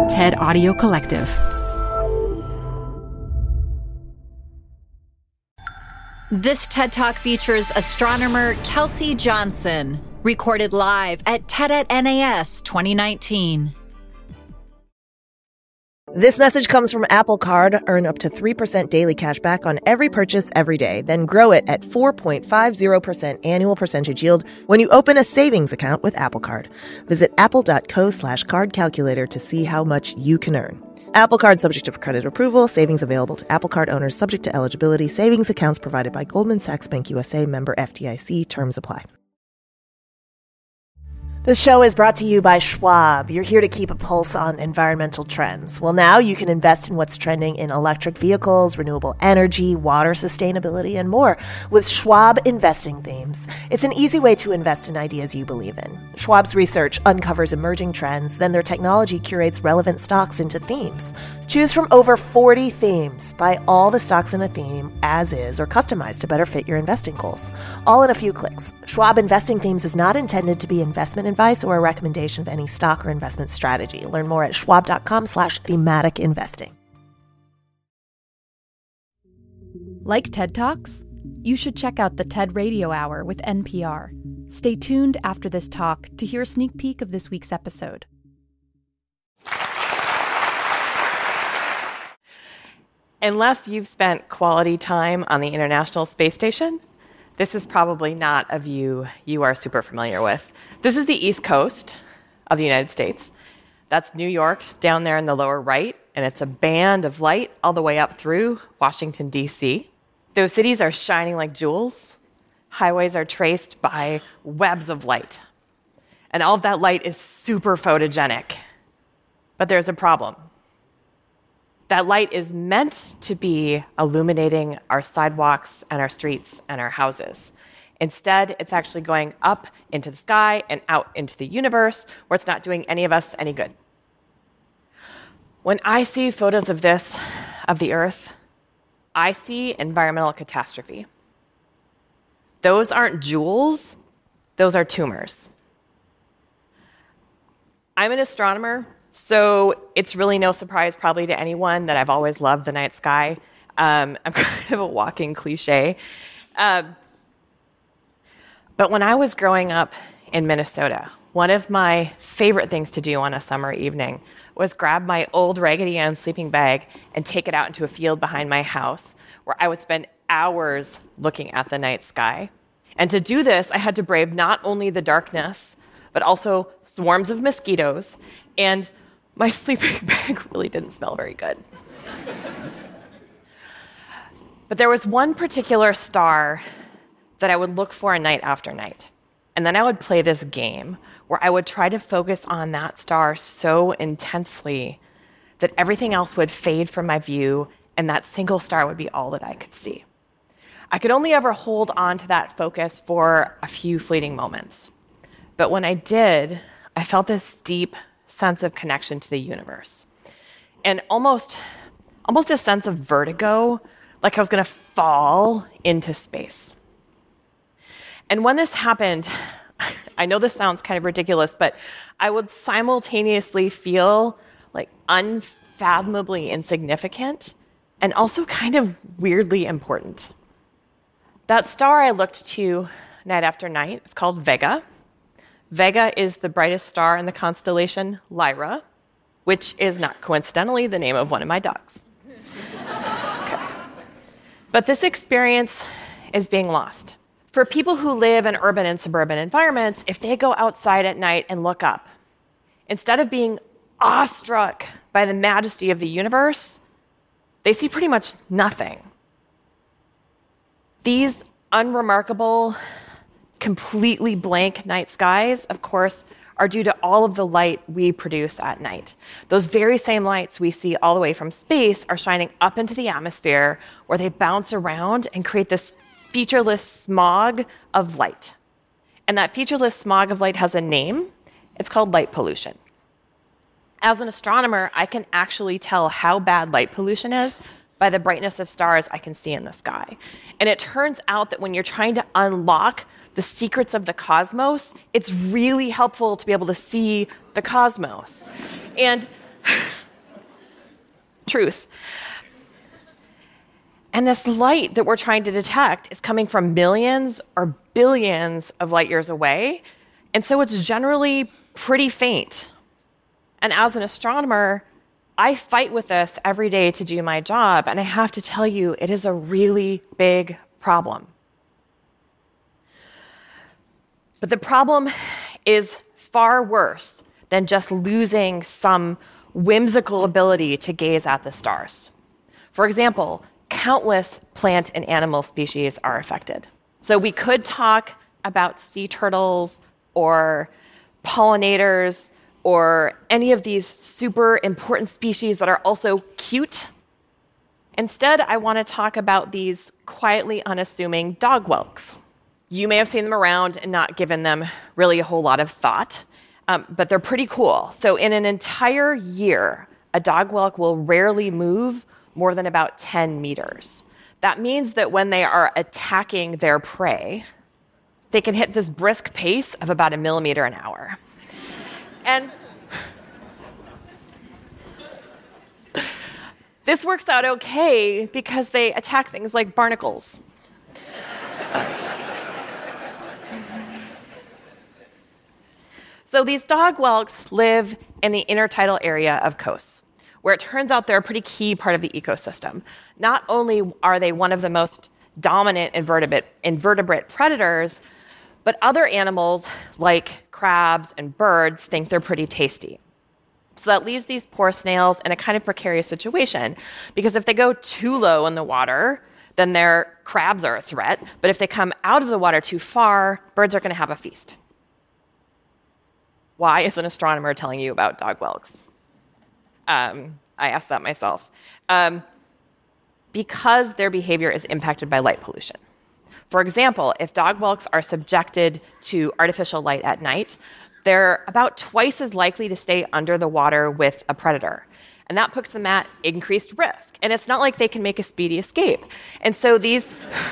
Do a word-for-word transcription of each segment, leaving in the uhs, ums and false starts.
TED Audio Collective. This TED Talk features astronomer Kelsey Johnson, recorded live at TED at N A S twenty nineteen. This message comes from Apple Card. Earn up to three percent daily cash back on every purchase every day. Then grow it at four point five zero percent annual percentage yield when you open a savings account with Apple Card. Visit apple.co slash card calculator to see how much you can earn. Apple Card subject to credit approval. Savings available to Apple Card owners subject to eligibility. Savings accounts provided by Goldman Sachs Bank U S A, member F D I C. Terms apply. This show is brought to you by Schwab. You're here to keep a pulse on environmental trends. Well, now you can invest in what's trending in electric vehicles, renewable energy, water sustainability, and more with Schwab Investing Themes. It's an easy way to invest in ideas you believe in. Schwab's research uncovers emerging trends, then their technology curates relevant stocks into themes. Choose from over forty themes. Buy all the stocks in a theme as is or customized to better fit your investing goals. All in a few clicks. Schwab Investing Themes is not intended to be investment advice or a recommendation of any stock or investment strategy. Learn more at schwab.com slash thematic investing. Like TED Talks? You should check out the TED Radio Hour with N P R. Stay tuned after this talk to hear a sneak peek of this week's episode. Unless you've spent quality time on the International Space Station, this is probably not a view you are super familiar with. This is the East Coast of the United States. That's New York down there in the lower right, and it's a band of light all the way up through Washington, D C. Those cities are shining like jewels. Highways are traced by webs of light. And all of that light is super photogenic. But there's a problem. That light is meant to be illuminating our sidewalks and our streets and our houses. Instead, it's actually going up into the sky and out into the universe, where it's not doing any of us any good. When I see photos of this, of the Earth, I see environmental catastrophe. Those aren't jewels, those are tumors. I'm an astronomer, so it's really no surprise probably to anyone that I've always loved the night sky. Um, I'm kind of a walking cliche. Um, but when I was growing up in Minnesota, one of my favorite things to do on a summer evening was grab my old Raggedy Ann sleeping bag and take it out into a field behind my house, where I would spend hours looking at the night sky. And to do this, I had to brave not only the darkness, but also swarms of mosquitoes, and my sleeping bag really didn't smell very good. But there was one particular star that I would look for night after night. And then I would play this game where I would try to focus on that star so intensely that everything else would fade from my view, and that single star would be all that I could see. I could only ever hold on to that focus for a few fleeting moments. But when I did, I felt this deep sense of connection to the universe. And almost, almost a sense of vertigo, like I was going to fall into space. And when this happened, I know this sounds kind of ridiculous, but I would simultaneously feel like unfathomably insignificant and also kind of weirdly important. That star I looked to night after night is called Vega. Vega is the brightest star in the constellation Lyra, which is not coincidentally the name of one of my dogs. Okay. But this experience is being lost. For people who live in urban and suburban environments, if they go outside at night and look up, instead of being awestruck by the majesty of the universe, they see pretty much nothing. These unremarkable, completely blank night skies, of course, are due to all of the light we produce at night. Those very same lights we see all the way from space are shining up into the atmosphere, where they bounce around and create this featureless smog of light. And that featureless smog of light has a name. It's called light pollution. As an astronomer, I can actually tell how bad light pollution is by the brightness of stars I can see in the sky. And it turns out that when you're trying to unlock the secrets of the cosmos, it's really helpful to be able to see the cosmos. And truth. And this light that we're trying to detect is coming from millions or billions of light years away, and so it's generally pretty faint. And as an astronomer, I fight with this every day to do my job, and I have to tell you, it is a really big problem. But the problem is far worse than just losing some whimsical ability to gaze at the stars. For example, countless plant and animal species are affected. So we could talk about sea turtles or pollinators or any of these super important species that are also cute. Instead, I want to talk about these quietly unassuming dog whelks. You may have seen them around and not given them really a whole lot of thought, um, but they're pretty cool. So in an entire year, a dog whelk will rarely move more than about ten meters. That means that when they are attacking their prey, they can hit this brisk pace of about a millimeter an hour. And this works out okay because they attack things like barnacles. So these dog whelks live in the intertidal area of coasts, where it turns out they're a pretty key part of the ecosystem. Not only are they one of the most dominant invertebrate, invertebrate predators, but other animals like crabs and birds think they're pretty tasty. So that leaves these poor snails in a kind of precarious situation, because if they go too low in the water, then their crabs are a threat. But if they come out of the water too far, birds are going to have a feast. Why is an astronomer telling you about dog whelks? Um, I asked that myself. Um, because their behavior is impacted by light pollution. For example, if dog whelks are subjected to artificial light at night, they're about twice as likely to stay under the water with a predator. And that puts them at increased risk. And it's not like they can make a speedy escape. And so these...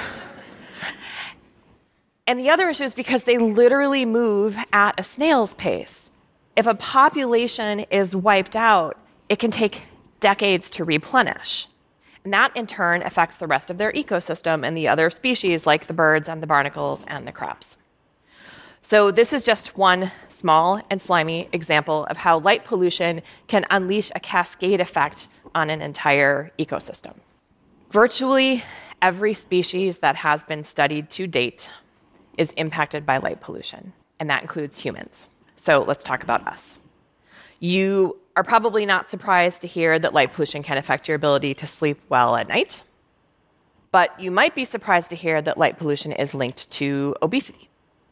And the other issue is because they literally move at a snail's pace. If a population is wiped out, it can take decades to replenish. And that, in turn, affects the rest of their ecosystem and the other species like the birds and the barnacles and the crabs. So this is just one small and slimy example of how light pollution can unleash a cascade effect on an entire ecosystem. Virtually every species that has been studied to date is impacted by light pollution, and that includes humans. So let's talk about us. You are probably not surprised to hear that light pollution can affect your ability to sleep well at night, but you might be surprised to hear that light pollution is linked to obesity.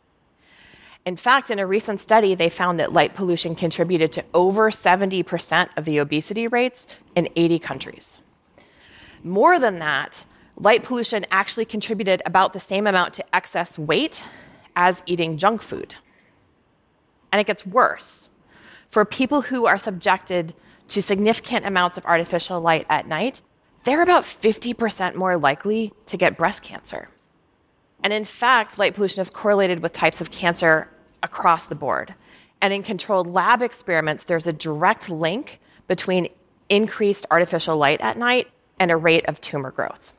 In fact, in a recent study, they found that light pollution contributed to over seventy percent of the obesity rates in eighty countries. More than that, light pollution actually contributed about the same amount to excess weight as eating junk food. And it gets worse. For people who are subjected to significant amounts of artificial light at night, they're about fifty percent more likely to get breast cancer. And in fact, light pollution is correlated with types of cancer across the board. And in controlled lab experiments, there's a direct link between increased artificial light at night and a rate of tumor growth.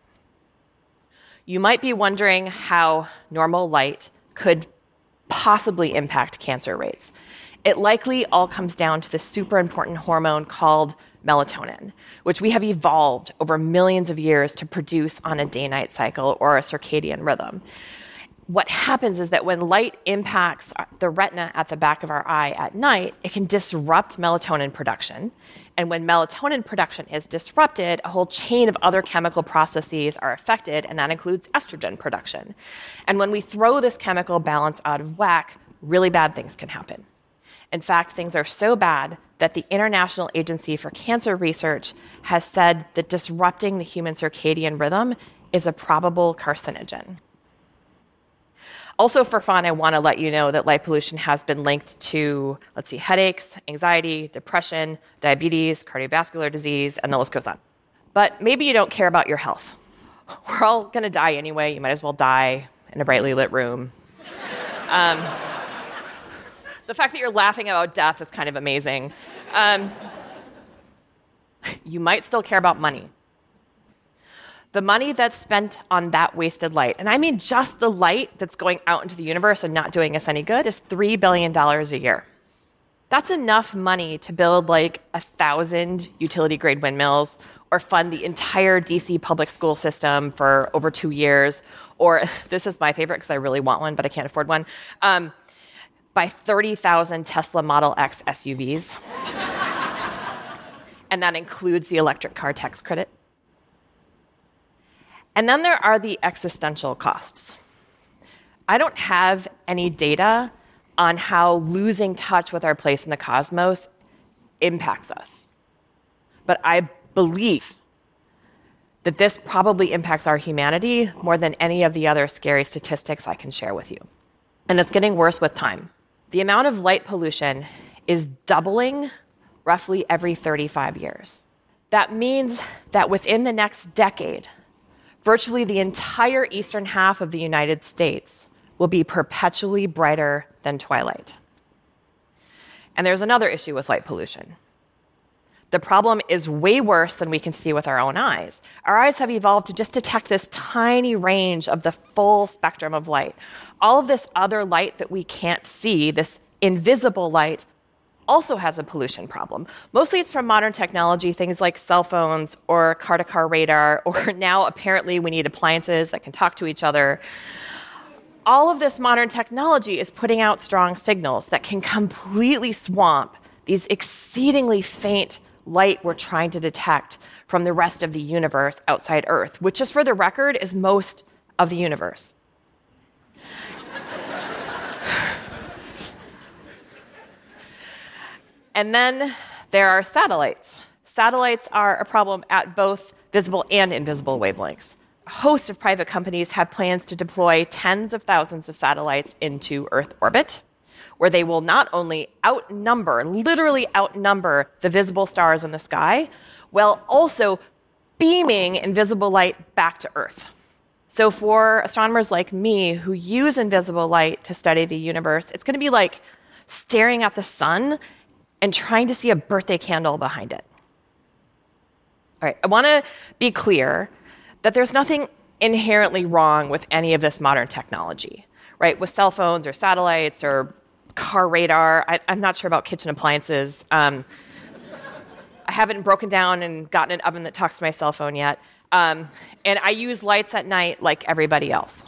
You might be wondering how normal light could possibly impact cancer rates. It likely all comes down to the super important hormone called melatonin, which we have evolved over millions of years to produce on a day-night cycle or a circadian rhythm. What happens is that when light impacts the retina at the back of our eye at night, it can disrupt melatonin production. And when melatonin production is disrupted, a whole chain of other chemical processes are affected, and that includes estrogen production. And when we throw this chemical balance out of whack, really bad things can happen. In fact, things are so bad that the International Agency for Cancer Research has said that disrupting the human circadian rhythm is a probable carcinogen. Also, for fun, I want to let you know that light pollution has been linked to, let's see, headaches, anxiety, depression, diabetes, cardiovascular disease, and the list goes on. But maybe you don't care about your health. We're all going to die anyway. You might as well die in a brightly lit room. Um, the fact that you're laughing about death is kind of amazing. Um, you might still care about money. The money that's spent on that wasted light, and I mean just the light that's going out into the universe and not doing us any good, is three billion dollars a year. That's enough money to build like a thousand utility-grade windmills, or fund the entire D C public school system for over two years, or this is my favorite because I really want one, but I can't afford one, um, buy thirty thousand Tesla Model X S U Vs. And that includes the electric car tax credit. And then there are the existential costs. I don't have any data on how losing touch with our place in the cosmos impacts us. But I believe that this probably impacts our humanity more than any of the other scary statistics I can share with you. And it's getting worse with time. The amount of light pollution is doubling roughly every thirty-five years. That means that within the next decade, virtually the entire eastern half of the United States will be perpetually brighter than twilight. And there's another issue with light pollution. The problem is way worse than we can see with our own eyes. Our eyes have evolved to just detect this tiny range of the full spectrum of light. All of this other light that we can't see, this invisible light, also has a pollution problem. Mostly it's from modern technology, things like cell phones or car-to-car radar, or now apparently we need appliances that can talk to each other. All of this modern technology is putting out strong signals that can completely swamp these exceedingly faint light we're trying to detect from the rest of the universe outside Earth, which, just for the record, is most of the universe. And then there are satellites. Satellites are a problem at both visible and invisible wavelengths. A host of private companies have plans to deploy tens of thousands of satellites into Earth orbit, where they will not only outnumber, literally outnumber the visible stars in the sky, while also beaming invisible light back to Earth. So for astronomers like me who use invisible light to study the universe, it's going to be like staring at the sun and trying to see a birthday candle behind it. All right, I want to be clear that there's nothing inherently wrong with any of this modern technology, right? With cell phones or satellites or car radar. I, I'm not sure about kitchen appliances. Um, I haven't broken down and gotten an oven that talks to my cell phone yet. Um, and I use lights at night like everybody else.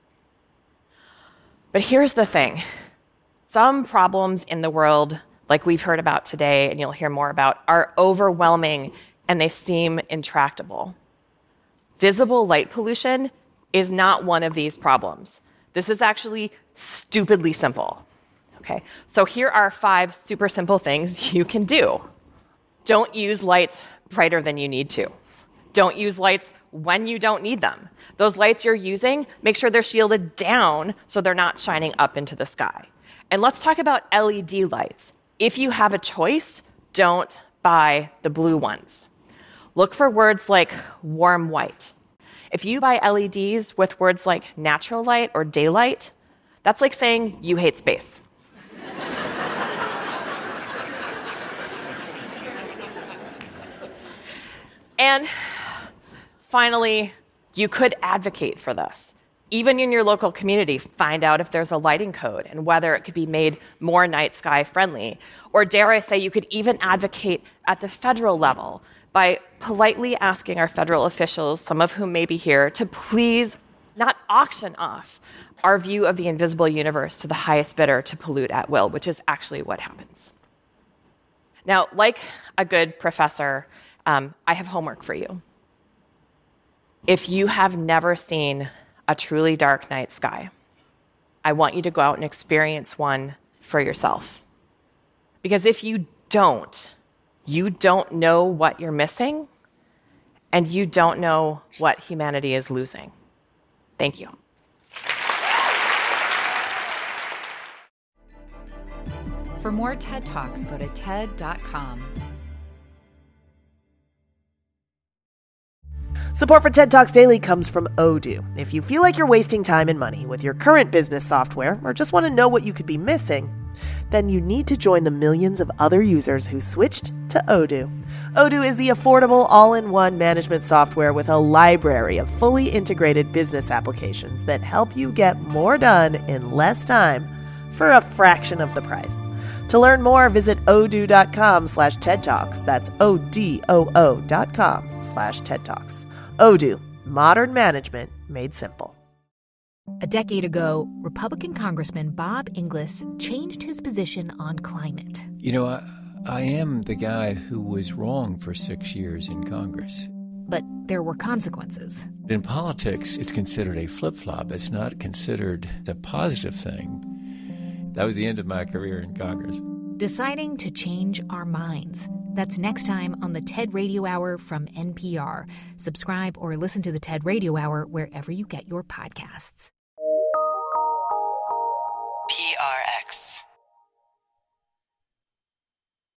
But here's the thing. Some problems in the world, like we've heard about today and you'll hear more about, are overwhelming and they seem intractable. Visible light pollution is not one of these problems. This is actually stupidly simple. Okay, so here are five super simple things you can do. Don't use lights brighter than you need to. Don't use lights when you don't need them. Those lights you're using, make sure they're shielded down so they're not shining up into the sky. And let's talk about L E D lights. If you have a choice, don't buy the blue ones. Look for words like warm white. If you buy L E Ds with words like natural light or daylight, that's like saying you hate space. And finally, you could advocate for this. Even in your local community, find out if there's a lighting code and whether it could be made more night sky friendly. Or dare I say, you could even advocate at the federal level by politely asking our federal officials, some of whom may be here, to please not auction off our view of the invisible universe to the highest bidder to pollute at will, which is actually what happens. Now, like a good professor, um, I have homework for you. If you have never seen a truly dark night sky, I want you to go out and experience one for yourself. Because if you don't, you don't know what you're missing, and you don't know what humanity is losing. Thank you. For more TED Talks, go to TED dot com. Support for TED Talks Daily comes from Odoo. If you feel like you're wasting time and money with your current business software, or just want to know what you could be missing, then you need to join the millions of other users who switched to Odoo. Odoo is the affordable all-in-one management software with a library of fully integrated business applications that help you get more done in less time for a fraction of the price. To learn more, visit odoo.com slash TED Talks. That's O-D-O-O dot com slash TED Talks. Odoo, modern management made simple. A decade ago, Republican Congressman Bob Inglis changed his position on climate. You know, I, I am the guy who was wrong for six years in Congress. But there were consequences. In politics, it's considered a flip-flop. It's not considered a positive thing. That was the end of my career in Congress. Deciding to change our minds. That's next time on the TED Radio Hour from N P R. Subscribe or listen to the TED Radio Hour wherever you get your podcasts.